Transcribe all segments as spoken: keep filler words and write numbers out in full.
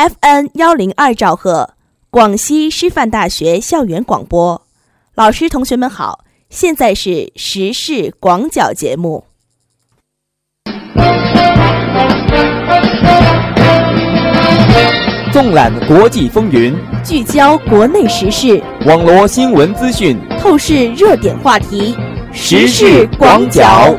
F M 一零二兆赫，广西师范大学校园广播。老师同学们好，现在是时事广角节目。 纵览国际风云， 聚焦国内时事， 网罗新闻资讯， 透视热点话题， 时事广角。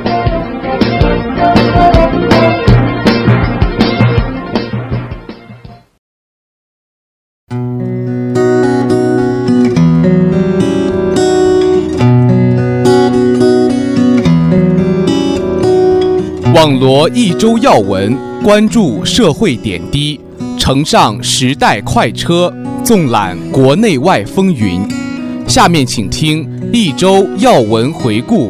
网罗一周要闻，关注社会点滴，乘上时代快车，纵览国内外风云。下面请听一周要闻回顾。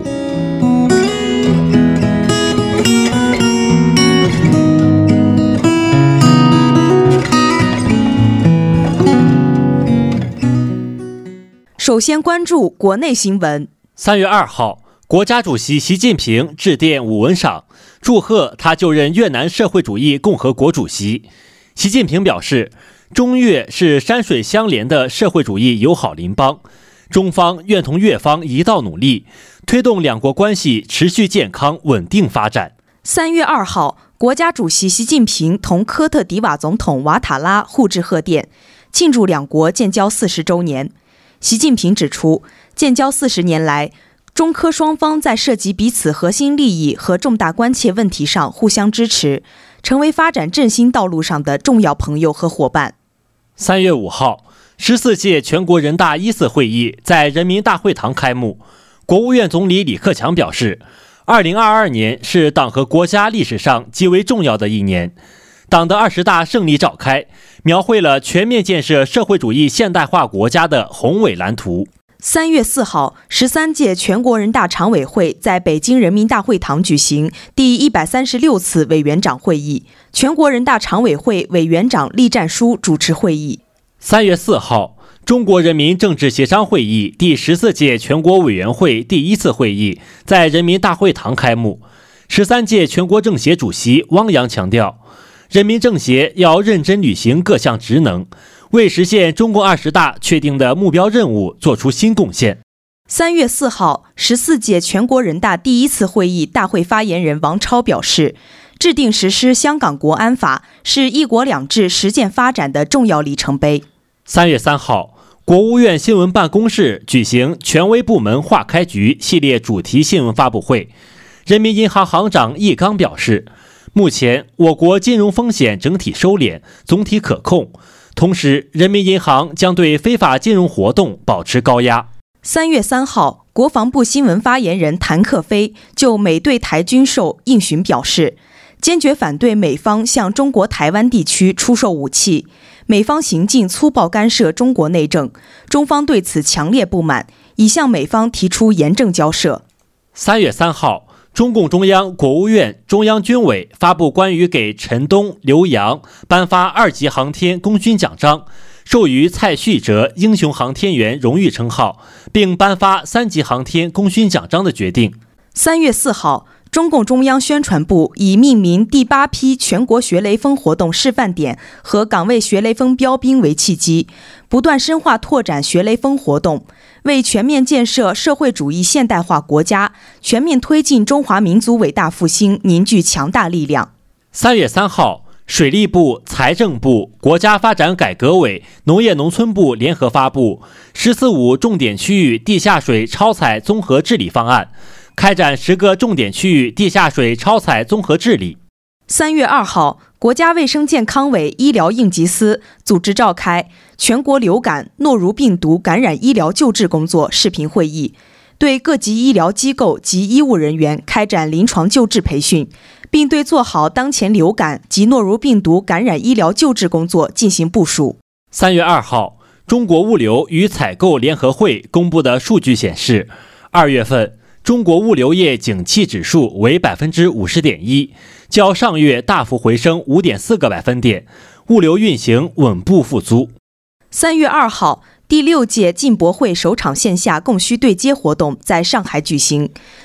首先关注国内新闻。 三月二号，国家主席习近平致电武文赏，祝贺他就任越南社会主义共和国主席。习近平表示，中越是山水相连的社会主义友好邻邦，中方愿同越方一道努力，推动两国关系持续健康稳定发展。 三月二号，国家主席习近平同科特迪瓦总统瓦塔拉互致贺电，庆祝两国建交四十周年。习近平指出，建交四十年来，中科双方在涉及彼此核心利益和重大关切问题上互相支持，成为发展振兴道路上的重要朋友和伙伴。 三月五号，十四届全国人大一次会议在人民大会堂开幕。国务院总理李克强表示，二零二二年是党和国家历史上极为重要的一年。党的二十大胜利召开，描绘了全面建设社会主义现代化国家的宏伟蓝图。 三月四号，十三届全国人大常委会在北京人民大会堂举行第一百三十六次委员长会议，全国人大常委会委员长栗战书主持会议。 三月四号，中国人民政治协商会议第十四届全国委员会第一次会议在人民大会堂开幕。十三届全国政协主席汪洋强调，人民政协要认真履行各项职能，为实现中共二十大确定的目标任务做出新贡献。 三月四号，十四届全国人大第一次会议大会发言人王超表示，制定实施香港国安法是一国两制实践发展的重要里程碑。 三月三号，国务院新闻办公室举行权威部门化开局系列主题新闻发布会。人民银行行长易纲表示，目前我国金融风险整体收敛，总体可控，同时人民银行将对非法金融活动保持高压。 三月三号，国防部新闻发言人谭克飞就美对台军售应询表示，坚决反对美方向中国台湾地区出售武器，美方行径粗暴干涉中国内政，中方对此强烈不满，已向美方提出严正交涉。 三月三号，中共中央、国务院、中央军委发布关于给陈东、刘洋颁发二级航天功勋奖章，授予蔡旭哲英雄航天员荣誉称号，并颁发三级航天功勋奖章的决定。 三月四号，中共中央宣传部以命名第八批全国学雷锋活动示范点和岗位学雷锋标兵为契机，不断深化拓展学雷锋活动，为全面建设社会主义现代化国家、全面推进中华民族伟大复兴凝聚强大力量。 三月三号，水利部、财政部、国家发展改革委、农业农村部联合发布《十四五重点区域地下水超采综合治理方案》，开展十个重点区域地下水超采综合治理。 三月二号，国家卫生健康委医疗应急司组织召开全国流感、诺如病毒感染医疗救治工作视频会议，对各级医疗机构及医务人员开展临床救治培训，并对做好当前流感及诺如病毒感染医疗救治工作进行部署。 三月二号，中国物流与采购联合会公布的数据显示，二月份中国物流业景气指数为 百分之五十点一， 较上月大幅回升 五点四个百分点，物流运行稳步复苏。 三月二号，第六届进博会首场线下供需对接活动在上海举行。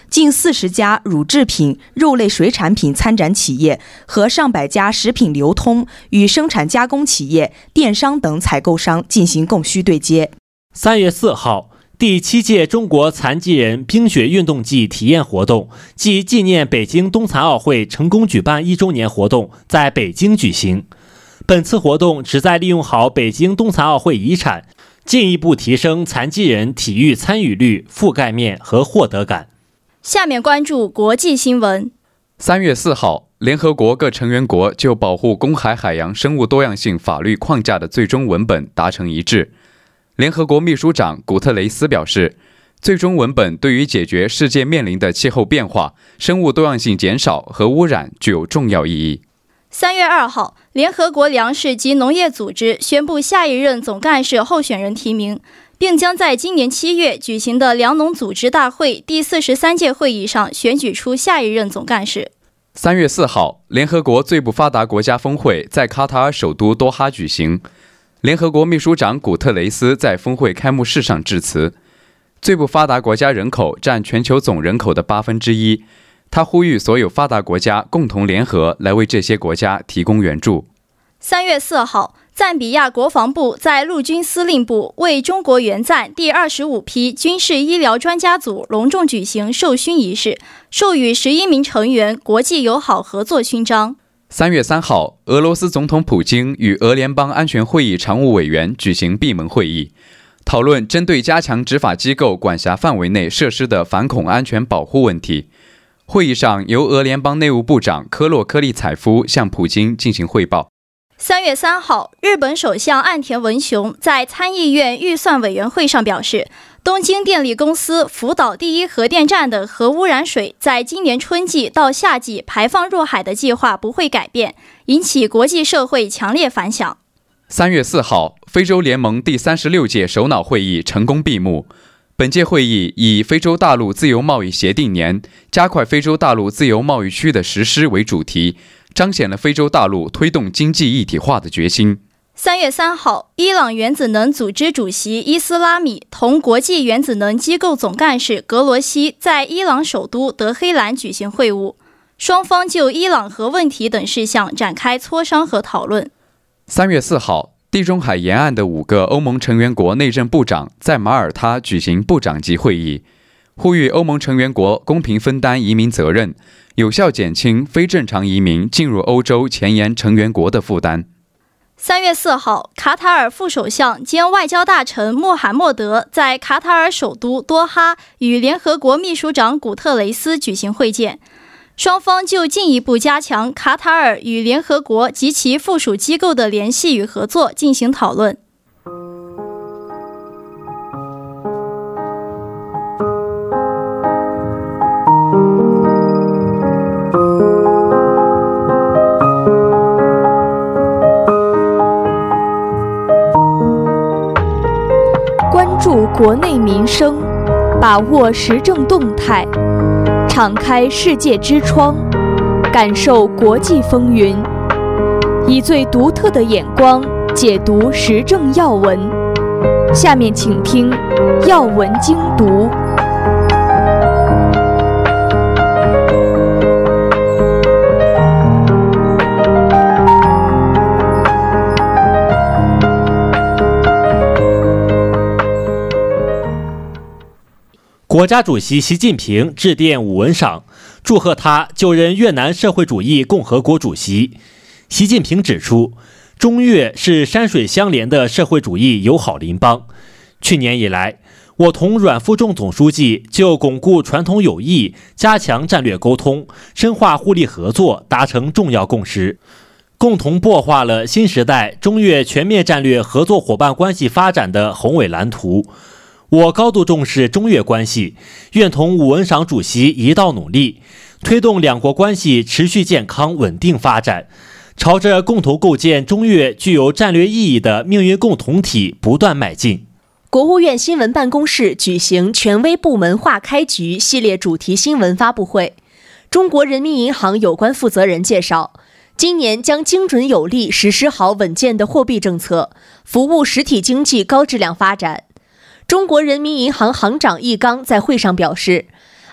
近四十家乳制品、肉类水产品参展企业和上百家食品流通与生产加工企业、电商等采购商进行供需对接。 三月四号，第七届中国残疾人冰雪运动季体验活动暨纪念北京冬残奥会成功举办一周年活动在北京举行。本次活动旨在利用好北京冬残奥会遗产，进一步提升残疾人体育参与率、覆盖面和获得感。 下面关注国际新闻。 三月四号，联合国各成员国就保护公海海洋生物多样性法律框架的最终文本达成一致。联合国秘书长古特雷斯表示，最终文本对于解决世界面临的气候变化、生物多样性减少和污染具有重要意义。 三月二号，联合国粮食及农业组织宣布下一任总干事候选人提名，并将在今年七月举行的粮农组织大会第四十三届会议上选举出下一任总干事。 三月四号，联合国最不发达国家峰会在卡塔尔首都多哈举行。联合国秘书长古特雷斯在峰会开幕式上致辞。最不发达国家人口占全球总人口的八分之一，他呼吁所有发达国家共同联合来为这些国家提供援助。 三月四号，赞比亚国防部在陆军司令部为中国援赞第二十五批军事医疗专家组隆重举行授勋仪式，授予十一名成员国际友好合作勋章。 三月三号，俄罗斯总统普京与俄联邦安全会议常务委员举行闭门会议，讨论针对加强执法机构管辖范围内设施的反恐安全保护问题。会议上，由俄联邦内务部长科洛科利采夫向普京进行汇报。 三月三号，日本首相岸田文雄在参议院预算委员会上表示，东京电力公司福岛第一核电站的核污染水在今年春季到夏季排放入海的计划不会改变，引起国际社会强烈反响。 三月四号，非洲联盟第三十六届首脑会议成功闭幕。本届会议以非洲大陆自由贸易协定年，加快非洲大陆自由贸易区的实施为主题，彰显了非洲大陆推动经济一体化的决心。 三月三号，伊朗原子能组织主席伊斯拉米同国际原子能机构总干事格罗西在伊朗首都德黑兰举行会晤，双方就伊朗核问题等事项展开磋商和讨论。 三月四号，地中海沿岸的五个欧盟成员国内政部长在马耳他举行部长级会议，呼吁欧盟成员国公平分担移民责任，有效减轻非正常移民进入欧洲前沿成员国的负担。 三月四号，卡塔尔副首相兼外交大臣穆罕默德在卡塔尔首都多哈与联合国秘书长古特雷斯举行会见，双方就进一步加强卡塔尔与联合国及其附属机构的联系与合作进行讨论。 关注国内民生，把握时政动态，敞开世界之窗，感受国际风云，以最独特的眼光解读时政要闻。下面请听要闻精读。 国家主席习近平致电武文赏，祝贺他就任越南社会主义共和国主席。习近平指出，中越是山水相连的社会主义友好邻邦。去年以来，我同阮富仲总书记就巩固传统友谊、加强战略沟通、深化互利合作达成重要共识，共同擘画了新时代中越全面战略合作伙伴关系发展的宏伟蓝图。我高度重视中越关系，愿同武文赏主席一道努力，推动两国关系持续健康稳定发展，朝着共同构建中越具有战略意义的命运共同体不断迈进。 国务院新闻办公室举行权威部门化开局系列主题新闻发布会。中国人民银行有关负责人介绍，今年将精准有力实施好稳健的货币政策，服务实体经济高质量发展。中国人民银行行长易纲在会上表示，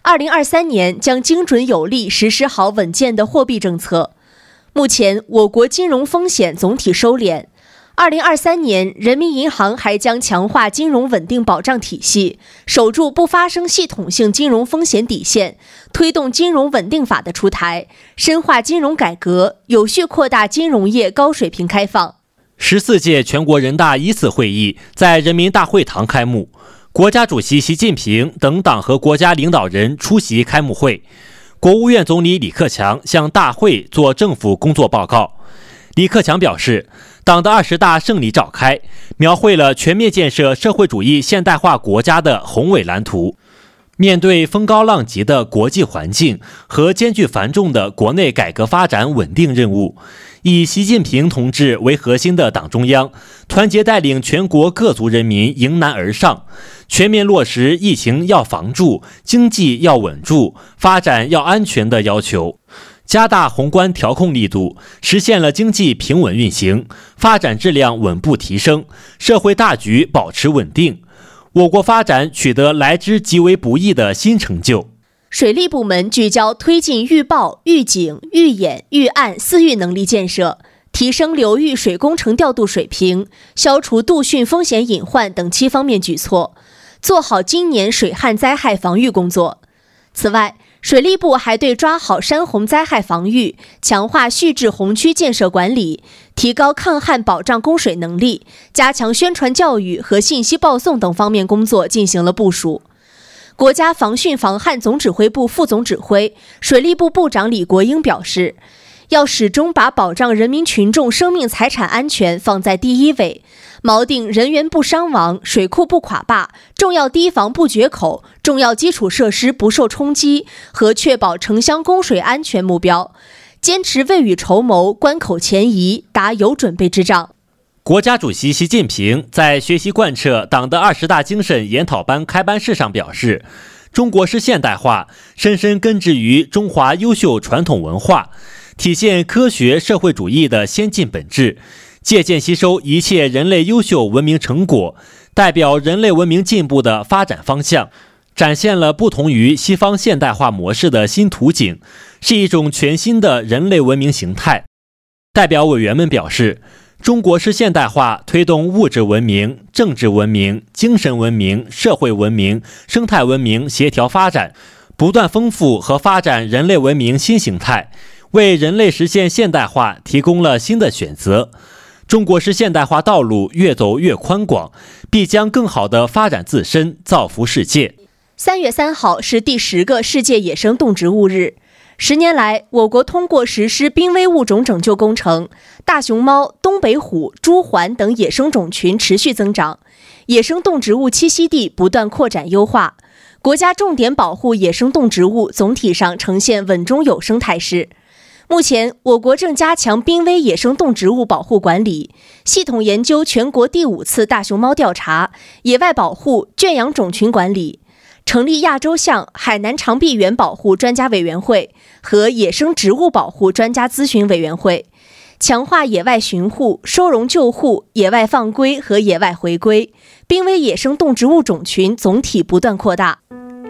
二零二三年将精准有力实施好稳健的货币政策。目前，我国金融风险总体收敛。二零二三年，人民银行还将强化金融稳定保障体系，守住不发生系统性金融风险底线，推动金融稳定法的出台，深化金融改革，有序扩大金融业高水平开放。 十四届全国人大一次会议在人民大会堂开幕，国家主席习近平等党和国家领导人出席开幕会。国务院总理李克强向大会作政府工作报告。李克强表示，党的二十大胜利召开，描绘了全面建设社会主义现代化国家的宏伟蓝图。面对风高浪急的国际环境和艰巨繁重的国内改革发展稳定任务，以习近平同志为核心的党中央团结带领全国各族人民迎难而上，全面落实疫情要防住、经济要稳住、发展要安全的要求，加大宏观调控力度，实现了经济平稳运行，发展质量稳步提升，社会大局保持稳定。我国发展取得来之极为不易的新成就。 水利部门聚焦推进预报、预警、预演、预案四预能力建设，提升流域水工程调度水平，消除度汛风险隐患等七方面举措，做好今年水旱灾害防御工作。此外，水利部还对抓好山洪灾害防御、强化蓄滞洪区建设管理、提高抗旱保障供水能力、加强宣传教育和信息报送等方面工作进行了部署。国家防汛防旱总指挥部副总指挥、水利部部长李国英表示，要始终把保障人民群众生命财产安全放在第一位，锚定人员不伤亡、水库不垮坝、重要堤防不决口、重要基础设施不受冲击和确保城乡供水安全目标，坚持未雨绸缪、关口前移，打有准备之仗。 国家主席习近平在学习贯彻党的二十大精神研讨班开班式上表示，中国式现代化深深根植于中华优秀传统文化，体现科学社会主义的先进本质，借鉴吸收一切人类优秀文明成果，代表人类文明进步的发展方向，展现了不同于西方现代化模式的新图景，是一种全新的人类文明形态。代表委员们表示，中国式现代化推动物质文明、政治文明、精神文明、社会文明、生态文明协调发展，不断丰富和发展人类文明新形态，为人类实现现代化提供了新的选择。中国式现代化道路越走越宽广，必将更好地发展自身，造福世界。 三月三号是第十个世界野生动植物日。十年来，我国通过实施濒危物种拯救工程，大熊猫、东北虎、朱鹮等野生种群持续增长，野生动植物栖息地不断扩展优化，国家重点保护野生动植物总体上呈现稳中有升态势。目前，我国正加强濒危野生动植物保护管理，系统研究全国第五次大熊猫调查、野外保护、圈养种群管理，成立亚洲象、海南长臂猿保护专家委员会和野生植物保护专家咨询委员会，强化野外巡护、收容救护、野外放归和野外回归，濒危野生动植物种群总体不断扩大。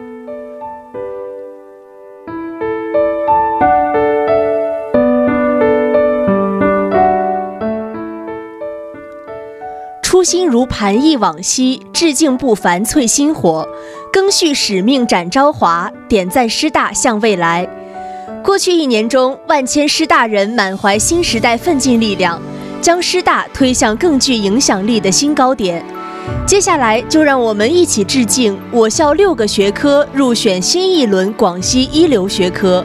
初心如盘忆往昔，致敬不凡淬心火，更续使命展朝华，点赞师大向未来。过去一年中，万千师大人满怀新时代奋进力量，将师大推向更具影响力的新高点。接下来就让我们一起致敬我校六个学科入选新一轮广西一流学科。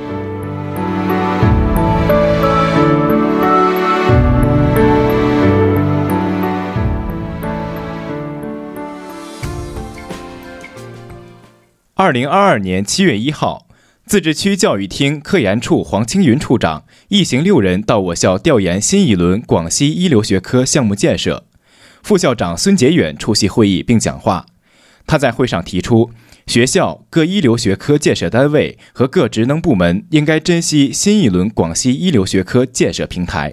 二零二二年七月一号，自治区教育厅科研处黄青云处长一行六人到我校调研新一轮广西一流学科项目建设。副校长孙杰远出席会议并讲话。他在会上提出，学校各一流学科建设单位和各职能部门应该珍惜新一轮广西一流学科建设平台。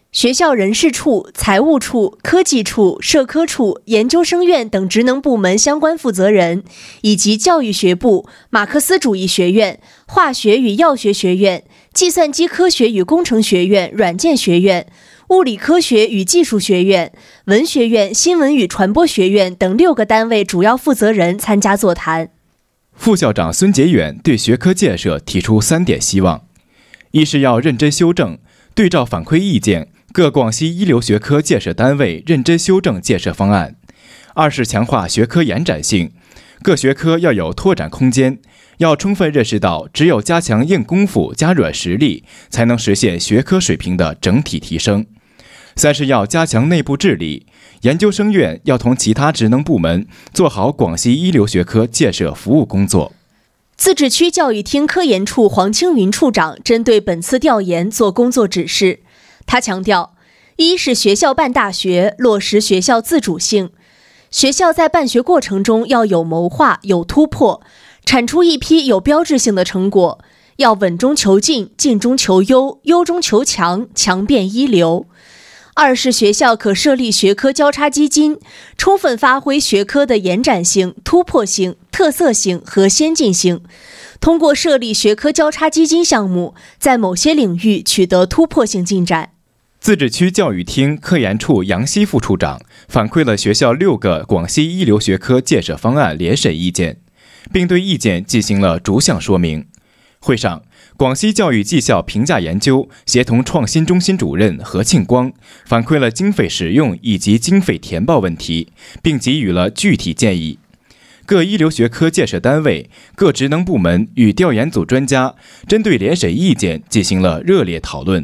学校人事处、财务处、科技处、社科处、研究生院等职能部门相关负责人，以及教育学部、马克思主义学院、化学与药学学院、计算机科学与工程学院、软件学院、物理科学与技术学院、文学院、新闻与传播学院等六个单位主要负责人参加座谈。 副校长孙杰远对学科建设提出三点希望：一是要认真修正，对照反馈意见，各广西一流学科建设单位认真修正建设方案；二是强化学科延展性，各学科要有拓展空间，要充分认识到只有加强硬功夫、加软实力，才能实现学科水平的整体提升；三是要加强内部治理，研究生院要同其他职能部门做好广西一流学科建设服务工作。 自治区教育厅科研处黄青云处长针对本次调研做工作指示。他强调，一是学校办大学，落实学校自主性。学校在办学过程中要有谋划、有突破，产出一批有标志性的成果，要稳中求进，进中求优，优中求强，强变一流。二是学校可设立学科交叉基金，充分发挥学科的延展性、突破性、特色性和先进性，通过设立学科交叉基金项目，在某些领域取得突破性进展。 自治区教育厅科研处杨希副处长反馈了学校六个广西一流学科建设方案联审意见，并对意见进行了逐项说明。会上，广西教育绩效评价研究协同创新中心主任何庆光反馈了经费使用以及经费填报问题，并给予了具体建议。各一流学科建设单位、各职能部门与调研组专家针对联审意见进行了热烈讨论。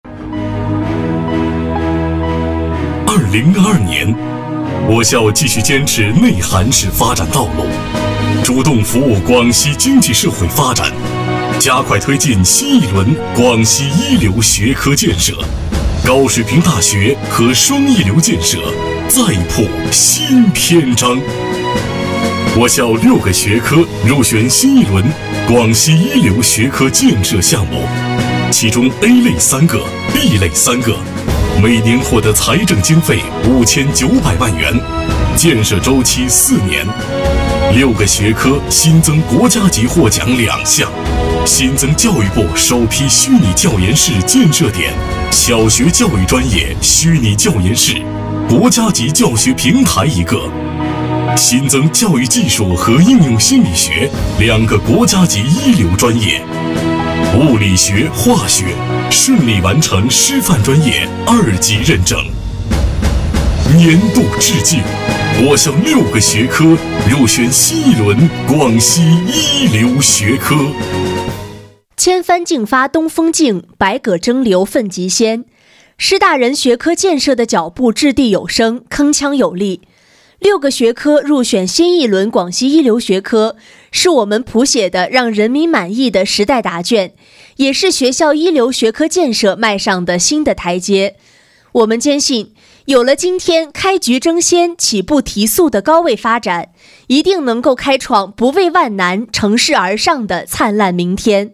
二零二二年，我校继续坚持内涵式发展道路，主动服务广西经济社会发展，加快推进新一轮广西一流学科建设，高水平大学和双一流建设再破新篇章。我校六个学科入选新一轮广西一流学科建设项目，其中 A 类三个 ，B 类三个，每年获得财政经费五千九百万元，建设周期四年。六个学科新增国家级获奖两项，新增教育部首批虚拟教研室建设点，小学教育专业虚拟教研室，国家级教学平台一个，新增教育技术和应用心理学两个国家级一流专业，物理学、化学顺利完成师范专业二级认证。年度致敬，我校六个学科入选新一轮广西一流学科。 千帆竞发东风劲，百舸争流奋极先。师大人学科建设的脚步掷地有声，铿锵有力。六个学科入选新一轮广西一流学科，是我们谱写的让人民满意的时代答卷，也是学校一流学科建设迈上的新的台阶。我们坚信，有了今天开局争先、起步提速的高位发展，一定能够开创不畏万难、乘势而上的灿烂明天。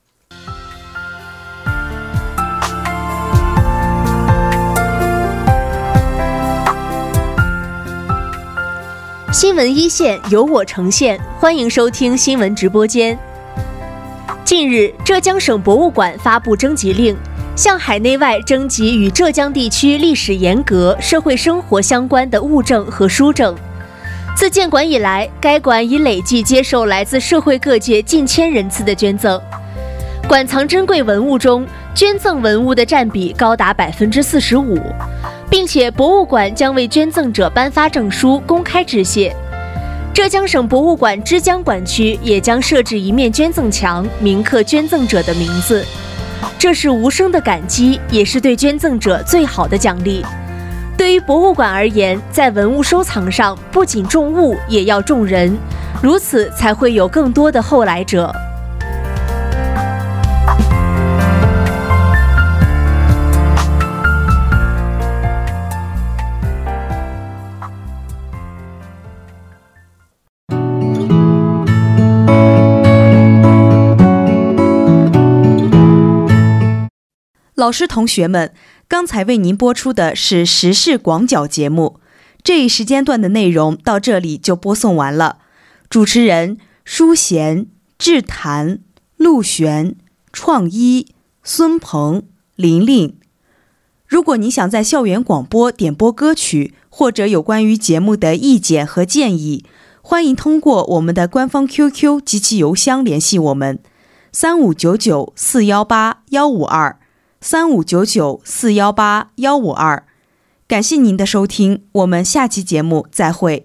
新闻一线由我呈现，欢迎收听新闻直播间。近日，浙江省博物馆发布征集令，向海内外征集与浙江地区历史沿革、社会生活相关的物证和书证。自建馆以来，该馆已累计接受来自社会各界近千人次的捐赠。馆藏珍贵文物中，捐赠文物的占比高达百分之四十五。并且博物馆将为捐赠者颁发证书，公开致谢。浙江省博物馆之江馆区也将设置一面捐赠墙，铭刻捐赠者的名字。这是无声的感激，也是对捐赠者最好的奖励。对于博物馆而言，在文物收藏上不仅重物，也要重人，如此才会有更多的后来者。 老师同学们， 刚才为您播出的是时事广角节目，这一时间段的内容到这里就播送完了。主持人舒贤、志谭、陆璇、创一、孙鹏、玲玲。如果你想在校园广播点播歌曲，或者有关于节目的意见和建议，欢迎通过我们的官方 Q Q 及其邮箱联系我们：三五九九四幺八幺五二，三五九九四幺八幺五二。感谢您的收听，我们下期节目再会。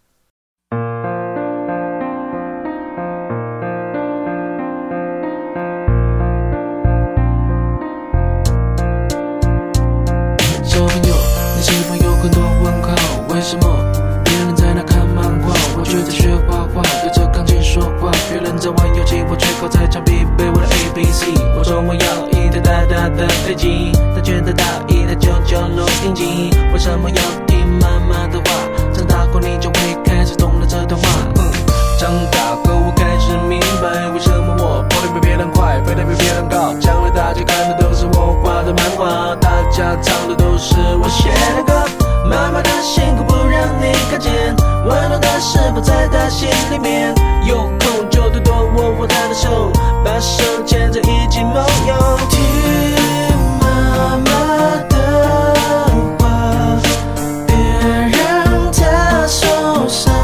小朋友，你是否有很多问号？为什么别人在那看漫画，我却在学画画，对着钢琴说话？别人在玩游戏，我却靠在墙壁背我的 A B C。我说我要一台大大的飞机，他觉得大一台九九录音机。为什么要听妈妈的话？长大后你就会开始懂了这段话。嗯，长大后我开始明白，为什么我跑得比别人快，飞得比别人高。将来大家看的都是我画的漫画，大家唱的都是我写的歌。妈妈的辛苦不让你看见，温暖的是不在她心里面。有空就多多握握她的手，把手牵着一起梦游。听妈妈的话，别让她受伤，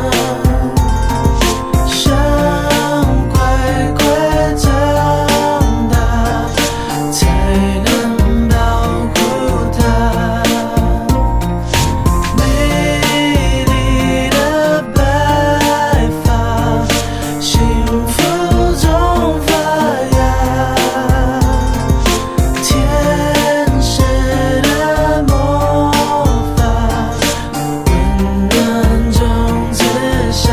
想快快长大，才能保护她。美丽的白发，幸福中发芽，天使的魔法，温暖中自下。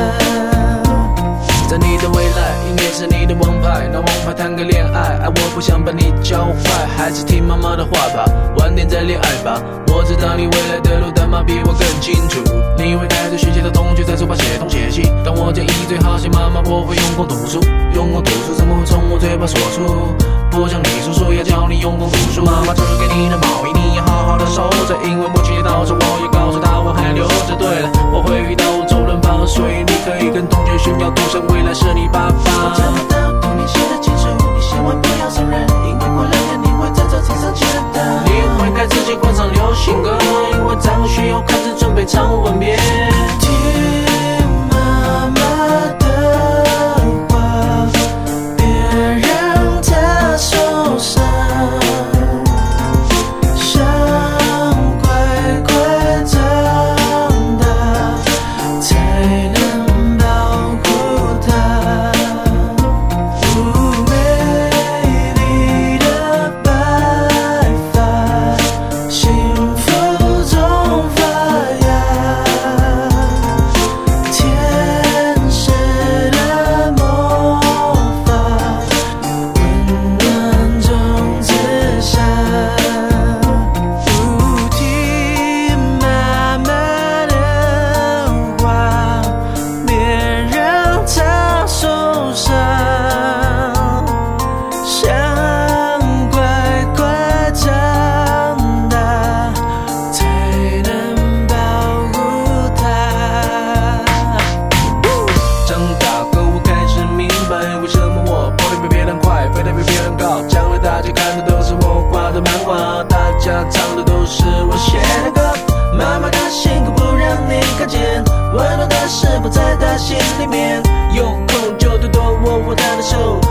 在你的未来，音乐是你的王牌，拿王牌谈个恋爱，爱我不想把你教坏，还是听妈妈的话吧，晚点再恋爱吧。我知道你未来的路，但妈比我更清楚。你会带着学习的同学在书包写东写西，当我建议最好写妈妈，我会用功读书，用功读书怎么会从我嘴巴说出？不像你叔叔要教你用功读书，妈妈织给你的毛衣你要好好的收着，因为母亲节到时我也告诉她我还留着。对了，我会遇到周润发，所以你可以跟同学炫耀，赌神未来是你爸爸。我找不到童年写的清楚，你千万不要承认，因为过两天你会在这场上见到。你会开自己换上流行歌，因为张学友开始准备唱吻别。听妈妈的话，别让她受伤，想快快长大，才能保护她。美丽的白发，幸福中发芽，天使的魔法，温暖中自下。听妈妈的话，别让她受伤，想快快长大，才能保护她。长大后我开始明白，为什么我跑得比别人快，飞得比别人高。将来大家看的都是我画的漫画，大家唱的都是我写的歌。妈妈的辛苦不让你看见，温暖的是不在她心里面。有空就多多握握她的手，